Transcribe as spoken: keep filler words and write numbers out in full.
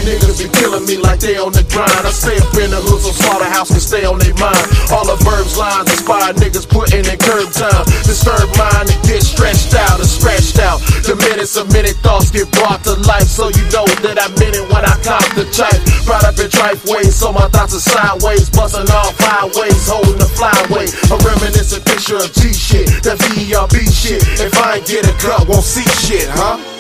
niggas be killing me like they on the grind. I stay up in the hood so slaughterhouse can stay on their mind. All the verbs lines inspire niggas putting in curb time. Disturb mind and get stretched out and scratched out. The minutes of minute thoughts get brought to life, so you know that I meant it when I cop the chipe. Brought up in tripe ways, so my thoughts are sideways, busting off highways, holding the flyway. A reminiscent picture of G shit, that V E R B shit. If I ain't get a cut, won't see shit, huh?